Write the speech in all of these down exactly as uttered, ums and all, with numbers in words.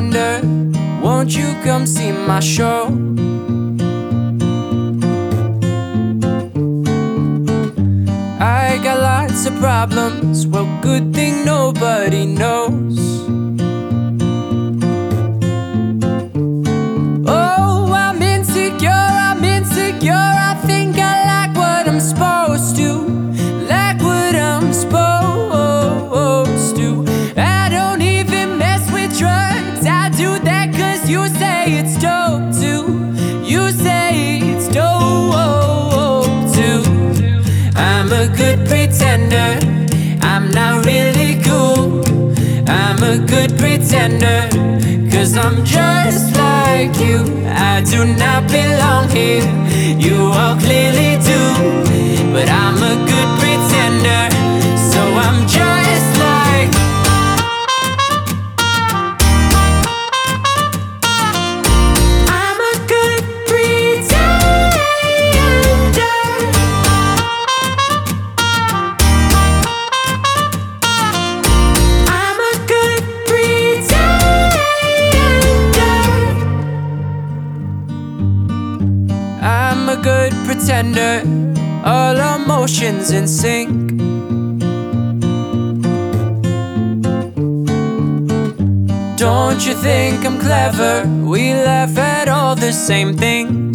pretender. Won't you come see my show? I got lots of problems, well, good thing nobody knows. Oh, I'm insecure, I'm insecure. I think I like what I'm supposed to, like what I'm supposed to. I don't even mess with drugs, I do that cause you say it's dope too. You say it's dope too. I'm a good pretender, I'm not really cool. I'm a good pretender, cause I'm just like you. I do not belong here, you all clearly do. But I'm a good pretender, so I'm just like. I'm a good pretender. I'm a good pretender. I'm a good pretender, all emotions in sync. Don't you think I'm clever? We laugh at all the same things.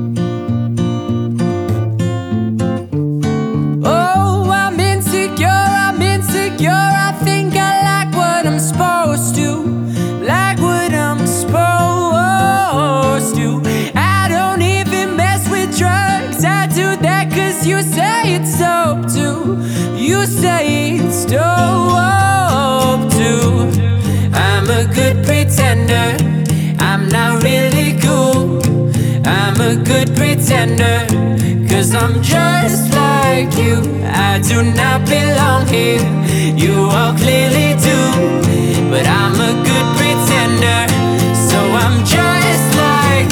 Oh, I'm insecure, I'm insecure. I think I like what I'm supposed to, like what I'm supposed to. I don't even mess with drugs, I do that cause you say it's dope too. You say it's dope too. I'm a good pretender, I'm not really cool. I'm a good pretender, cause I'm just like you. I do not belong here, you all clearly do. But I'm a good pretender, so I'm just like.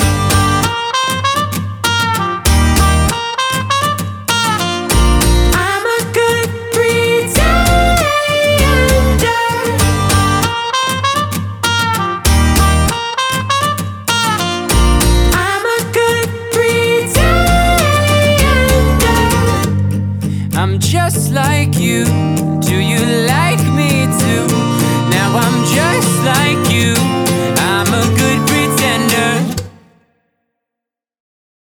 I'm a good pretender. I'm a good pretender. I'm just like you.